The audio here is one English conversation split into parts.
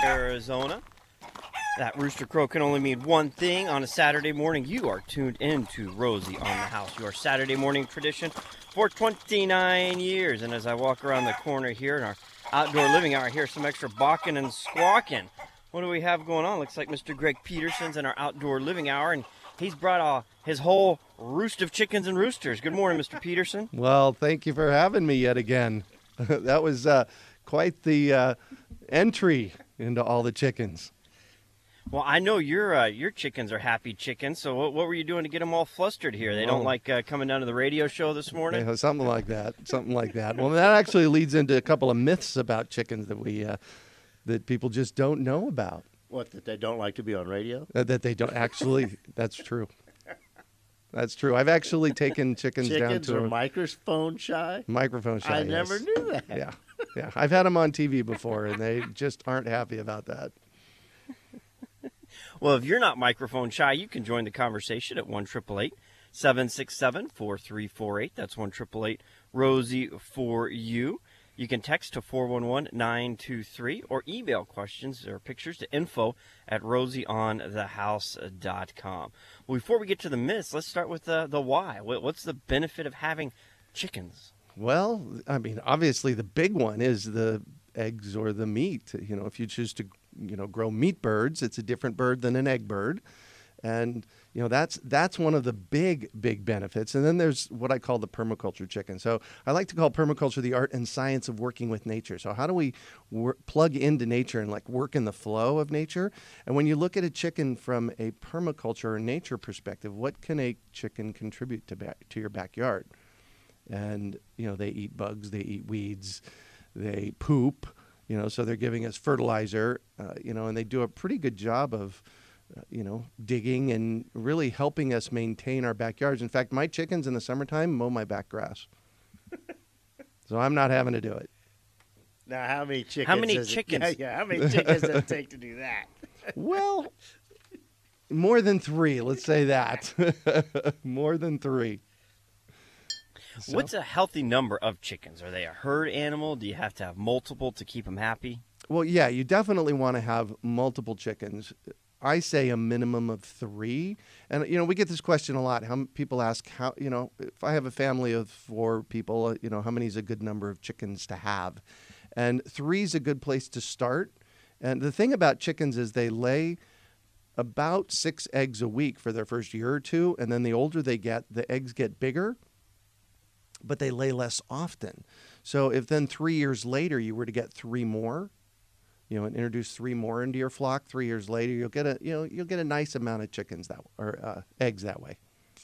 Arizona. That rooster crow can only mean one thing on a Saturday morning. You are tuned into Rosie on the House, your Saturday morning tradition for 29 years. And as I walk around the corner here in our outdoor living hour, I hear some extra barking and squawking. What do we have going on? Looks like Mr. Greg Peterson's in our outdoor living hour, and he's brought his whole roost of chickens and roosters. Good morning, Mr. Peterson. Well, thank you for having me yet again. That was quite the entry into all the chickens. Well, I know your chickens are happy chickens, so what were you doing to get them all flustered here? They don't like coming down to the radio show this morning? Yeah, something like that. Well, that actually leads into a couple of myths about chickens that people just don't know about. What, that they don't like to be on radio? That they don't actually. That's true. That's true. I've actually taken chickens down to Chickens are microphone shy? Microphone shy. I never knew that. Yeah. I've had them on TV before, and they just aren't happy about that. Well, if you're not microphone shy, you can join the conversation at 1-888-767-4348. That's 1-888-ROSIE for you. You can text to 411-923 or email questions or pictures to info@rosieonthehouse.com. Well, before we get to the myths, let's start with the why. What's the benefit of having chickens? Well, I mean, obviously the big one is the eggs or the meat. You know, if you choose to, grow meat birds, it's a different bird than an egg bird. And, that's one of the big benefits. And then there's what I call the permaculture chicken. So I like to call permaculture the art and science of working with nature. So how do we plug into nature and work in the flow of nature? And when you look at a chicken from a permaculture or nature perspective, what can a chicken contribute to your backyard? And, they eat bugs, they eat weeds, they poop, so they're giving us fertilizer, and they do a pretty good job of, digging and really helping us maintain our backyards. In fact, my chickens in the summertime mow my back grass. So I'm not having to do it. Now, how many chickens? How many chickens? How many chickens does it take to do that? Well, more than 3, let's say that. More than 3. So, what's a healthy number of chickens? Are they a herd animal? Do you have to have multiple to keep them happy? Well, yeah, you definitely want to have multiple chickens. I say a minimum of 3. And, we get this question a lot. People ask, if I have a family of 4 people, how many is a good number of chickens to have? And 3 is a good place to start. And the thing about chickens is they lay about 6 eggs a week for their first year or 2. And then the older they get, the eggs get bigger, but they lay less often. So if then 3 years later you were to get 3 more, and introduce 3 more into your flock, 3 years later you'll get a nice amount of chickens eggs that way.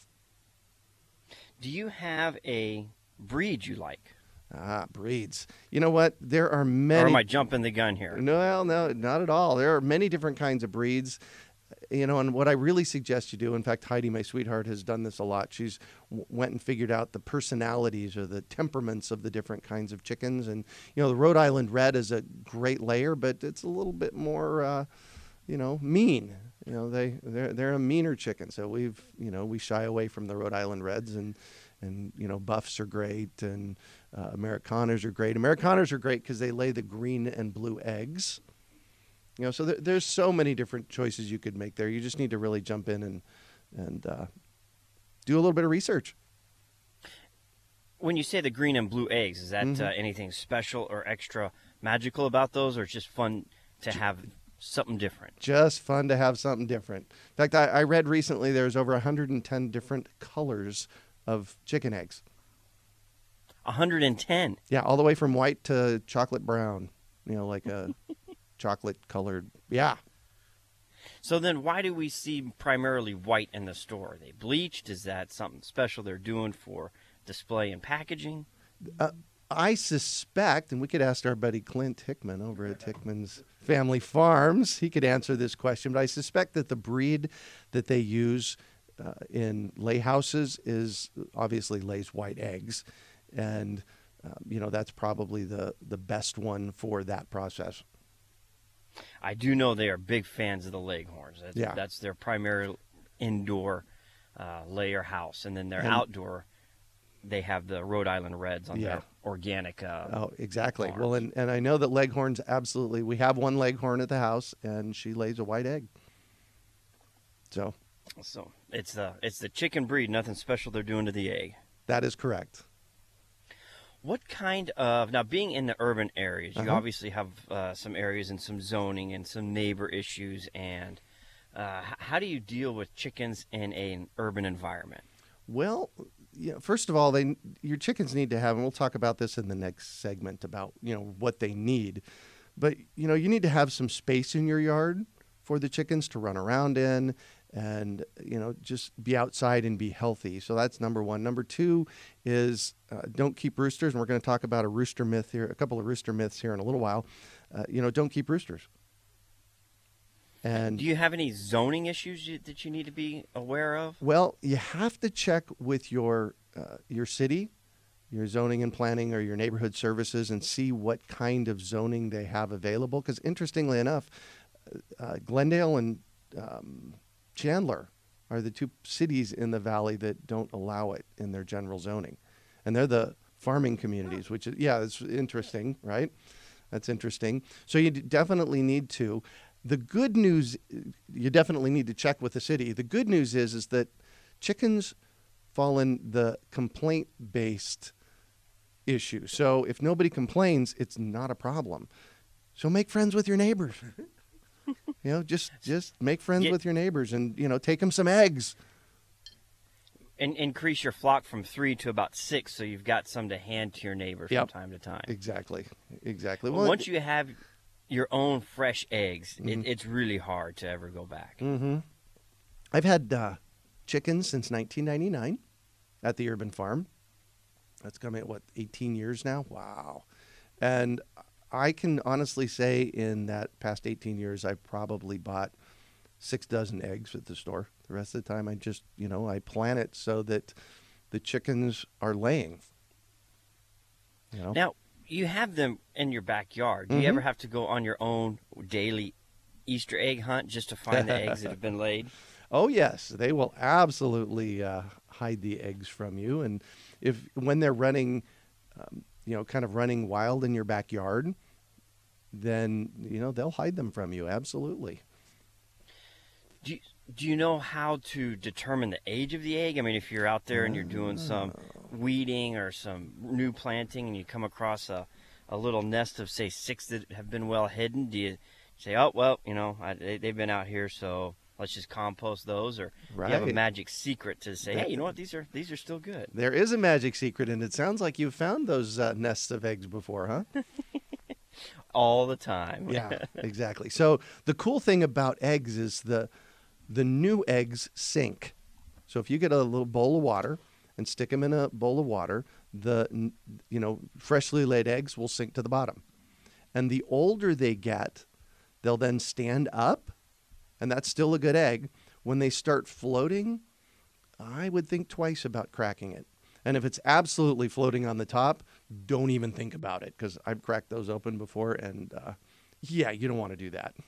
Do you have a breed you like? Breeds. You know what? There are many. Or am I jumping the gun here? No, not at all. There are many different kinds of breeds. And what I really suggest you do, in fact, Heidi, my sweetheart, has done this a lot. She's went and figured out the personalities or the temperaments of the different kinds of chickens. And, the Rhode Island Red is a great layer, but it's a little bit more, mean. They're a meaner chicken. So we shy away from the Rhode Island Reds and Buffs are great and Americanas are great. Americanas are great because they lay the green and blue eggs. So there's so many different choices you could make there. You just need to really jump in and do a little bit of research. When you say the green and blue eggs, is that anything special or extra magical about those, or it's just fun to have something different? Just fun to have something different. In fact, I read recently there's over 110 different colors of chicken eggs. 110? Yeah, all the way from white to chocolate brown, like a... chocolate colored. Yeah. So then why do we see primarily white in the store? Are they bleached? Is that something special they're doing for display and packaging? I suspect, and we could ask our buddy Clint Hickman over at Hickman's Family Farms. He could answer this question, but I suspect that the breed that they use in lay houses is obviously lays white eggs. And, that's probably the best one for that process. I do know they are big fans of the Leghorns. That's their primary indoor layer house, and then their outdoor they have the Rhode Island Reds on Yeah. their organic. Oh, exactly. farms. Well, and I know that Leghorns absolutely. We have one Leghorn at the house, and she lays a white egg. So So it's the chicken breed. Nothing special they're doing to the egg. that is correct. What kind of now being in the urban areas, you Uh-huh. obviously have some areas and some zoning and some neighbor issues. And how do you deal with chickens in an urban environment? Well, first of all, your chickens need to have, and we'll talk about this in the next segment about what they need. But you need to have some space in your yard for the chickens to run around in, and just be outside and be healthy. So that's number one. Number two is don't keep roosters, and we're going to talk about a rooster myth here, a couple of rooster myths here in a little while. Don't keep roosters. And Do you have any zoning issues that you need to be aware of? well, you have to check with your city, your zoning and planning, or your neighborhood services, and see what kind of zoning they have available. Because interestingly enough, Glendale and Chandler are the two cities in the valley that don't allow it in their general zoning, and they're the farming communities. Which is it's interesting, right? That's interesting. So you definitely need to. The good news, you definitely need to check with the city. The good news is that chickens fall in the complaint-based issue. So if nobody complains, it's not a problem. So make friends with your neighbors. Just make friends Yeah. with your neighbors, and take them some eggs. And increase your flock from 3 to about 6, so you've got some to hand to your neighbors Yep. from time to time. Exactly. Well, once you have your own fresh eggs, it's really hard to ever go back. I've had chickens since 1999 at the Urban Farm. That's coming at 18 years now? Wow. And I can honestly say in that past 18 years, I've probably bought 6 dozen eggs at the store. The rest of the time, I just, I plan it so that the chickens are laying. Now, you have them in your backyard. Do you ever have to go on your own daily Easter egg hunt just to find the eggs that have been laid? Oh yes, they will absolutely hide the eggs from you, and when they're running, kind of running wild in your backyard, then they'll hide them from you. Absolutely. Do you know how to determine the age of the egg? I mean, if you're out there and you're doing some weeding or some new planting and you come across a little nest of, say, 6 that have been well hidden, do you say, oh, well, they've been out here, so let's just compost those? Or do you have a Right. magic secret to say, hey, you know what, these are still good? There is a magic secret, and it sounds like you've found those nests of eggs before, huh? All the time. Yeah, exactly. So the cool thing about eggs is the new eggs sink. So if you get a little bowl of water and stick them in a bowl of water, the freshly laid eggs will sink to the bottom. And the older they get, they'll then stand up, and that's still a good egg. When they start floating, I would think twice about cracking it. And if it's absolutely floating on the top, don't even think about it, because I've cracked those open before, and you don't want to do that.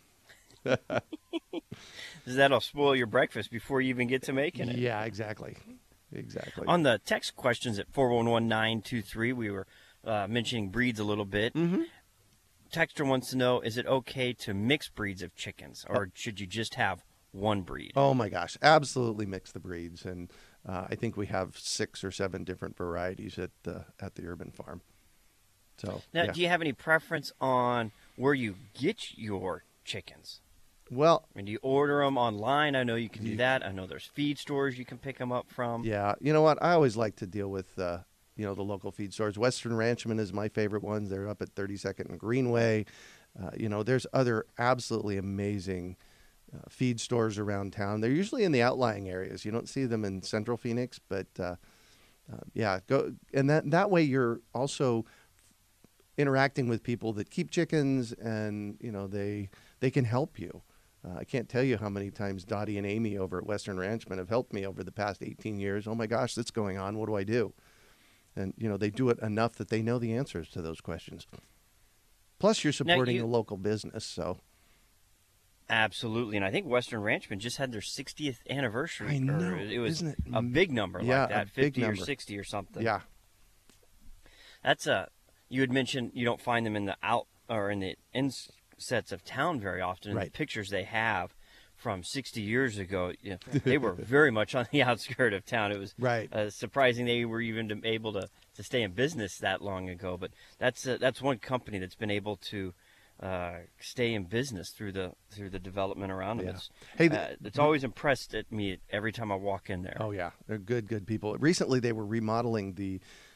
That'll spoil your breakfast before you even get to making it. Yeah, exactly. On the text questions at 411-923, we were mentioning breeds a little bit. Mm-hmm. Texter wants to know, is it okay to mix breeds of chickens, or should you just have one breed? Oh my gosh, absolutely mix the breeds, and I think we have 6 or 7 different varieties at the Urban Farm. So Now, yeah. do you have any preference on where you get your chickens? Well, I mean, do you order them online? I know you can do that. I know there's feed stores you can pick them up from. yeah, you know what? I always like to deal with the local feed stores. Western Ranchman is my favorite ones. They're up at 32nd and Greenway. There's other absolutely amazing feed stores around town. They're usually in the outlying areas. You don't see them in Central Phoenix, but go, and that way you're also interacting with people that keep chickens, and they can help you. I can't tell you how many times Dottie and Amy over at Western Ranchman have helped me over the past 18 years. Oh my gosh, that's going on. What do I do? And they do it enough that they know the answers to those questions. Plus, you're supporting a local business, so. Absolutely, and I think Western Ranchman just had their 60th anniversary. I know. Or it was Isn't it a big number yeah, like that, a big 50 or number. 60 or something. Yeah. That's a. You had mentioned you don't find them in the out or in the insets of town very often. In Right. the pictures they have from 60 years ago, they were very much on the outskirt of town. It was Right. surprising they were even able to stay in business that long ago. But that's one company that's been able to stay in business through the development around them. Yeah. It's, Hey, it's always impressed at me every time I walk in there. Oh yeah, they're good people. Recently, they were remodeling the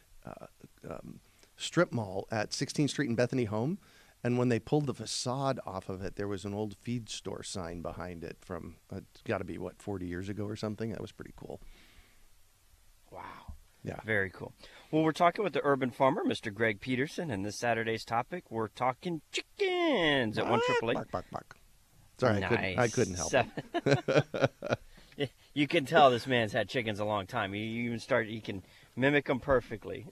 strip mall at 16th Street in Bethany Home, and when they pulled the facade off of it, there was an old feed store sign behind it from it's got to be 40 years ago or something. That was pretty cool. Wow. Yeah. Very cool. Well, we're talking with the urban farmer, Mr. Greg Peterson, and this Saturday's topic, we're talking chickens at 1-888. Bark, bark, bark. Sorry, I couldn't help it. You can tell this man's had chickens a long time. He can mimic them perfectly.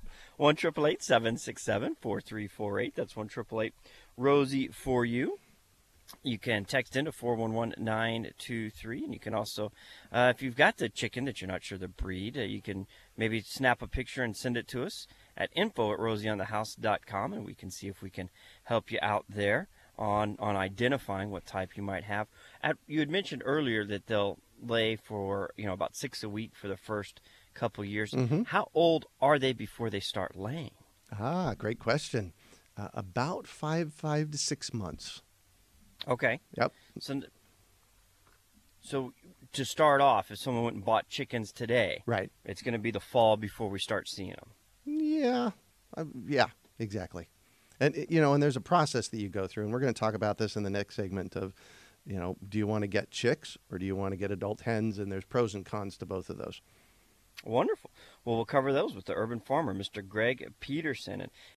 1-888-767-4348. That's 1-888 Rosie for you. You can text into 411-923, and you can also, if you've got the chicken that you're not sure the breed, you can maybe snap a picture and send it to us at info@rosieonthehouse.com, and we can see if we can help you out there on identifying what type you might have. You had mentioned earlier that they'll lay for about 6 a week for the first couple years. Mm-hmm. How old are they before they start laying? Great question. About 5 to 6 months. Okay. Yep. So to start off, if someone went and bought chickens today, Right. it's going to be the fall before we start seeing them. Yeah. Yeah, exactly. And, and there's a process that you go through, and we're going to talk about this in the next segment of, do you want to get chicks or do you want to get adult hens? And there's pros and cons to both of those. Wonderful. Well, we'll cover those with the urban farmer, Mr. Greg Peterson. And